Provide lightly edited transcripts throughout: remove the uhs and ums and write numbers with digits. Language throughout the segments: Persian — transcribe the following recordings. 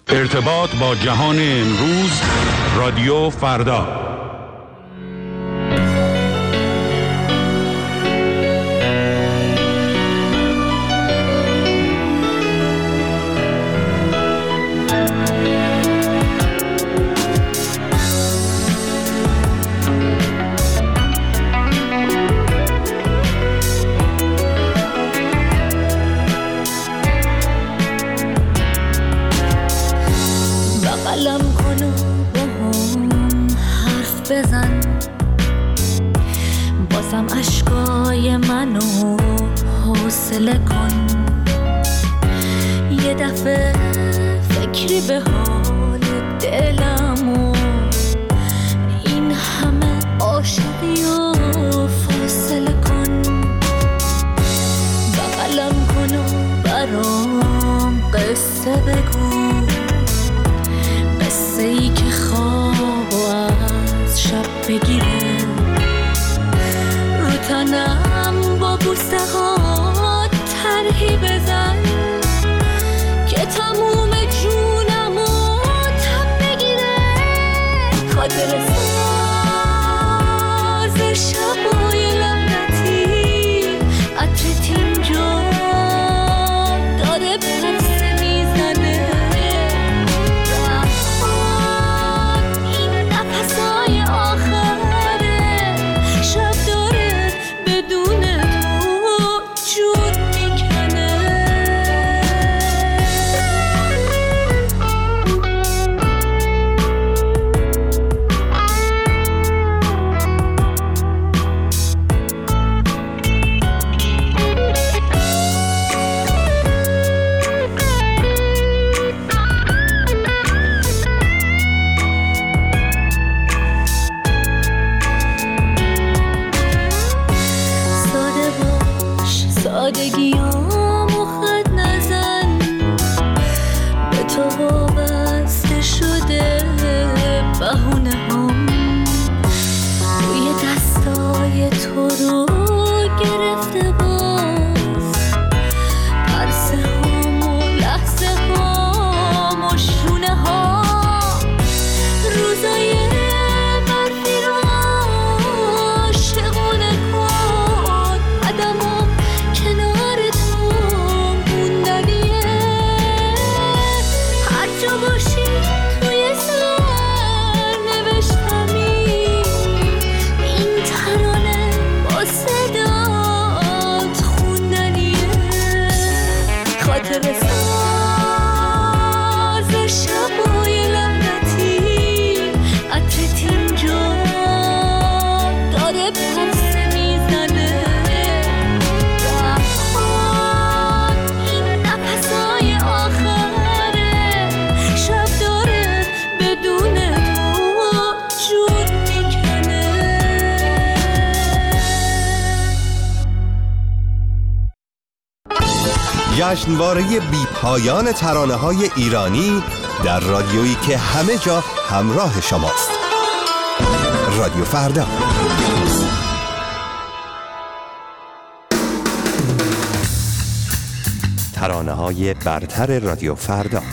ارتباط با جهان امروز، رادیو فردا. اشکای منو حوصله کن، یه دفعه فکری به حال دلم و این همه عاشقی و فاصله کن، بغلم کن و برام قصه بگو، قصه ای که خواب و از شب بگیره، تنم با بوسه ها طرحی بزن که تموم جونمو تب بگیره، خاطر ساز شبای لعنتی عطرت اینجا داره پس میزنه، این نفسای آخره شب داره بدون تو جون میکنه. ساده باش، سادگیامو خط نزن، به تو وابسته شده بهونه هم، روی دستای تو رو گرفته باز، پرسه هم و لحظه هم و شونه ها، روزای برفی رو عاشقونه کن، قدمم کنار تو موندنیه، هر جا باشی توی سر نوشتمی، این ترانه با صدات خوندنیه، خاطر ساز شبای لعنتی عطرت اینجا داره پس میزنه، این نفسای آخره شب داره بدون تو جون میکنه. جشنواره بی پایان ترانه‌های ایرانی در رادیویی که همه جا همراه شماست. رادیو فردا. ترانه‌های برتر رادیو فردا.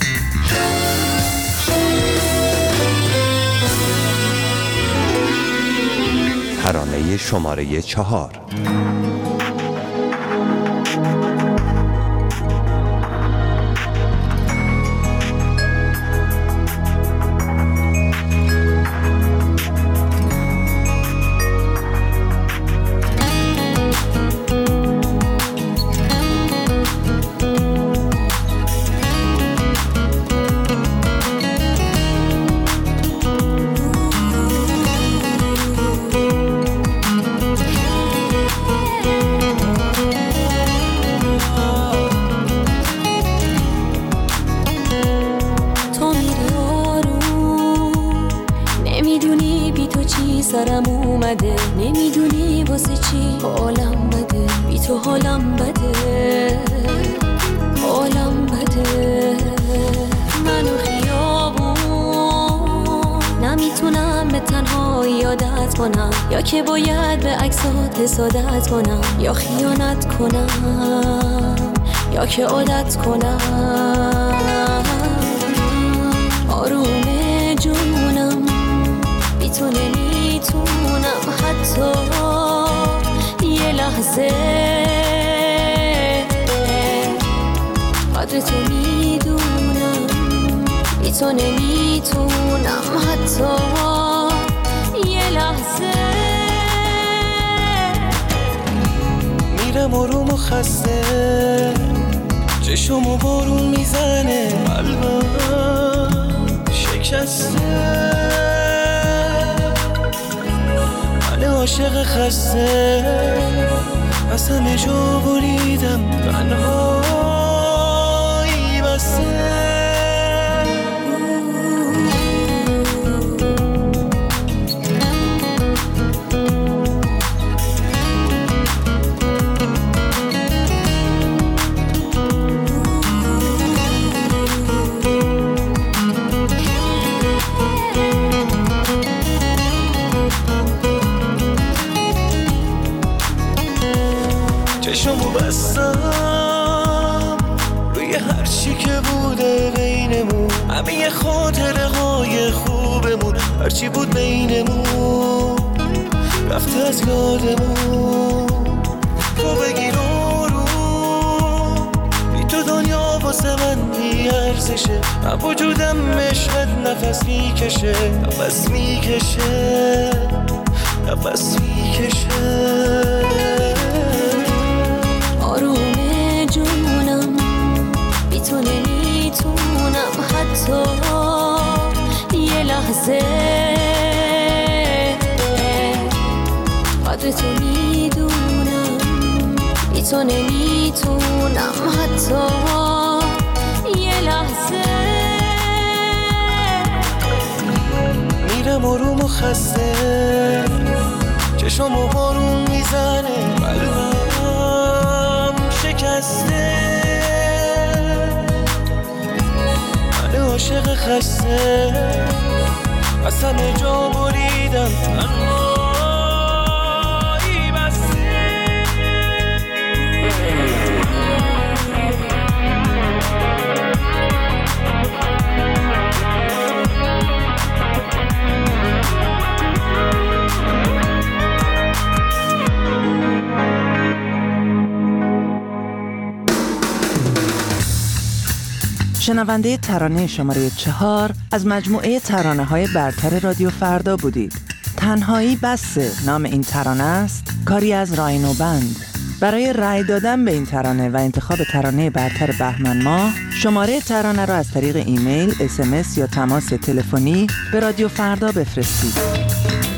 ترانه شماره 4. سرم اومده، نمیدونی واسه چی حالم بده، بی تو حالم بده، حالم بده، منو خیابون نمیتونم به تنهایی عادت کنم، یا که باید به عکسات حسادت کنم، یا خیانت کنم یا که عادت کنم، تو میدونم بی تو نمیتونم حتی یه لحظه. میرم آروم و خسته، چشم و بارون میزنه، قلبم شکسته، من عاشق خسته، از همه جا بریدم، تنهایی بسته. چشمو بستم روی هر چی که بوده بینمون، همه خاطره های خوبمون، هرچی بود بینمون رفته از یادمون. تو بگیر آروم، بی تو دنیا واسه من بی ارزشه، من وجودم عشقت نفس میکشه، نفس میکشه، نفس میکشه. آروم جونم بی تو نمیتونم حتی یه لحظه. قدر تو میدونم بی تو نمیتونم حتی یه لحظه. میرم آروم و خسته، چشم و بارون میزنه، قلبم شکسته، من عاشق خسته، از همه جا بریدم، تنهایی بسته. شنونده ترانه شماره 4 از مجموعه ترانه‌های برتر رادیو فردا بودید. تنهایی بسه نام این ترانه است، کاری از راینو بند. برای رأی دادن به این ترانه و انتخاب ترانه برتر بهمن ماه، شماره ترانه را از طریق ایمیل، SMS یا تماس تلفنی به رادیو فردا بفرستید.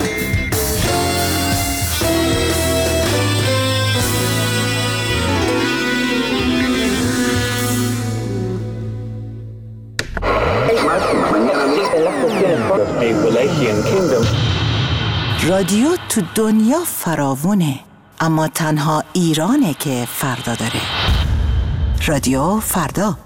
رادیو تو دنیا فراوونه، اما تنها ایرانه که فردا داره. رادیو فردا.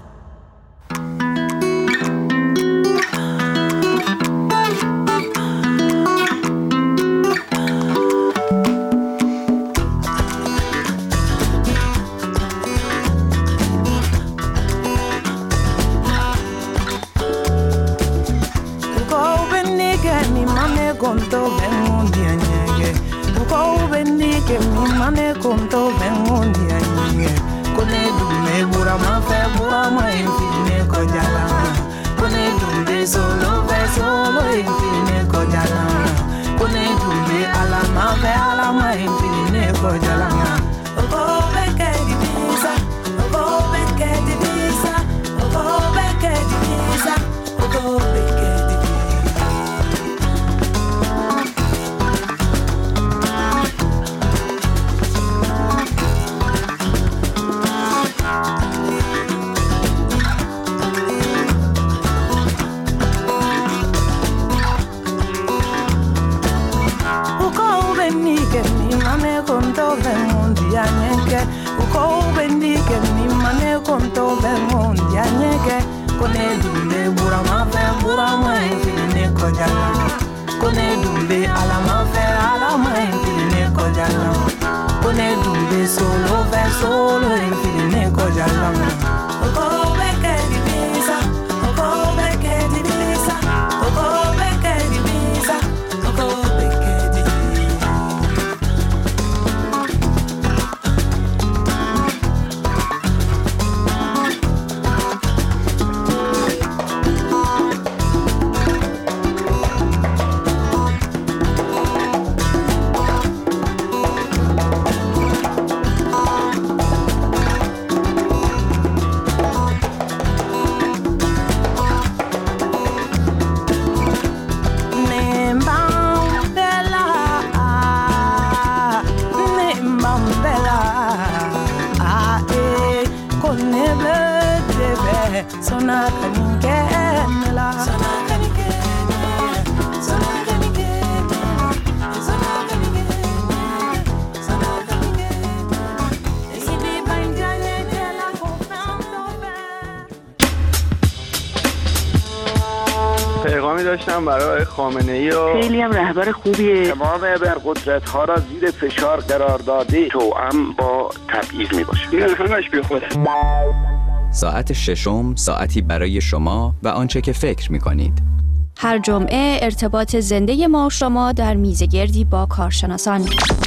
پیغامی داشتم برای خامنه‌ای و خیلی هم رهبر خوبیه. تمام ابرقدرت‌ها را زیر فشار قرار داده، توأم با تبعیض میباشه. این همش بیخوده. ساعت ششم، ساعتی برای شما و آنچه که فکر می‌کنید. هر جمعه ارتباط زنده ما و شما در میزگردی با کارشناسان.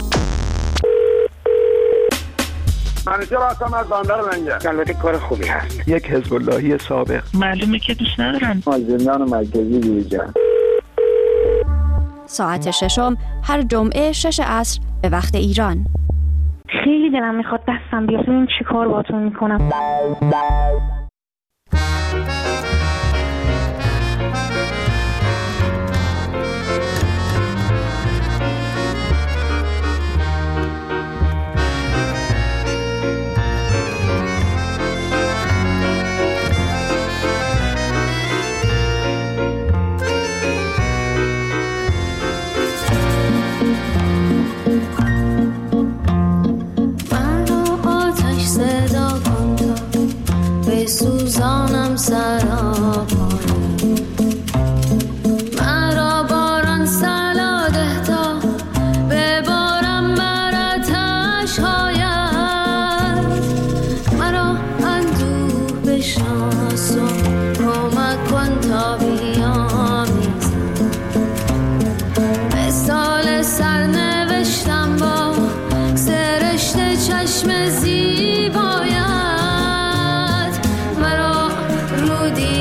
منیجر هستم از بندر منگه. البته کار خوبی هست. یک حزب اللهی سابق. معلومه که دوست ندارن. از زندان مرکزی بیرون. ساعت ششم هر جمعه 6 عصر به وقت ایران. خیلی دلم میخواد دستم بیاد. این چی کار باهاتون میکنم؟ سوزانم سراپای مرا باران سلاده تا ببارم براتش هاید مرا اندوه بشناس و کمک کن تا بیامیزم مثال سرنوشتم با سرشت چشم زیبایم